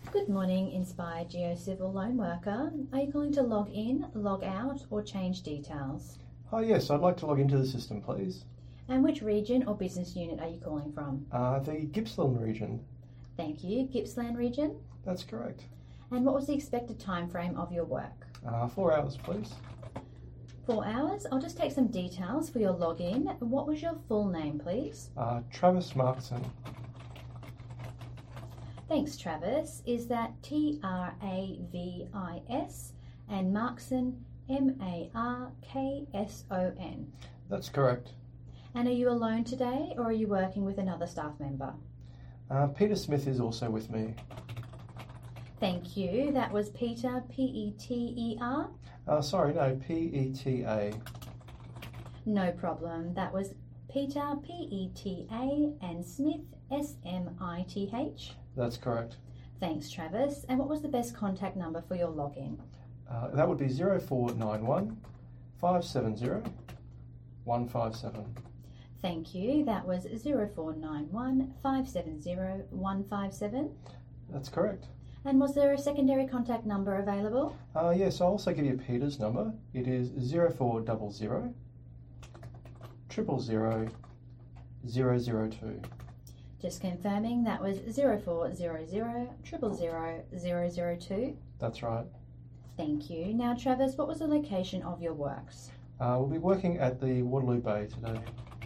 Good morning, Inspired GeoCivil Loan Worker. Are you calling to log in, log out, or change details? Oh yes, I'd like to log into the system, please. And which region or business unit are you calling from? The Gippsland region. Thank you. Gippsland region? That's correct. And what was the expected time frame of your work? 4 hours, please. 4 hours. I'll just take some details for your login. What was your full name, please? Travis Markson. Thanks, Travis. Is that Travis and Markson Markson? That's correct. And are you alone today or are you working with another staff member? Peter Smith is also with me. Thank you. That was Peter, P-E-T-E-R? Sorry, no, P-E-T-A. No problem. That was Peter, P-E-T-A, and Smith, S-M-I-T-H? That's correct. Thanks, Travis. And what was the best contact number for your login? That would be 0491 570 157. Thank you. That was 0491 570 157. That's correct. And was there a secondary contact number available? Yes, I'll also give you Peter's number. It is 0400 000 002. Just confirming that was 0400 000 002. That's right. Thank you. Now, Travis, what was the location of your works? We'll be working at the Waterloo Bay today.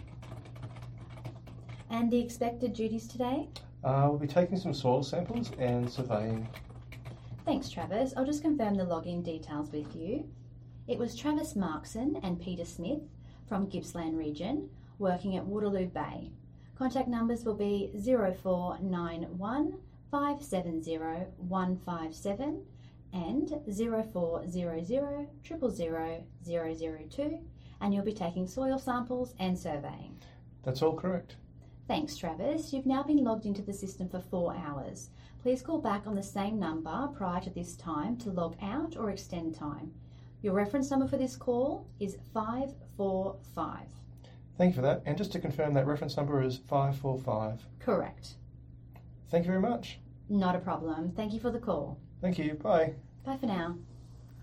And the expected duties today? We'll be taking some soil samples and surveying. Thanks, Travis. I'll just confirm the login details with you. It was Travis Markson and Peter Smith from Gippsland region working at Waterloo Bay. Contact numbers will be 0491 570 157 and 0400 000 002, and you'll be taking soil samples and surveying. That's all correct. Thanks, Travis. You've now been logged into the system for 4 hours. Please call back on the same number prior to this time to log out or extend time. Your reference number for this call is 545. Thank you for that. And just to confirm, that reference number is 545. Correct. Thank you very much. Not a problem. Thank you for the call. Thank you. Bye. Bye for now.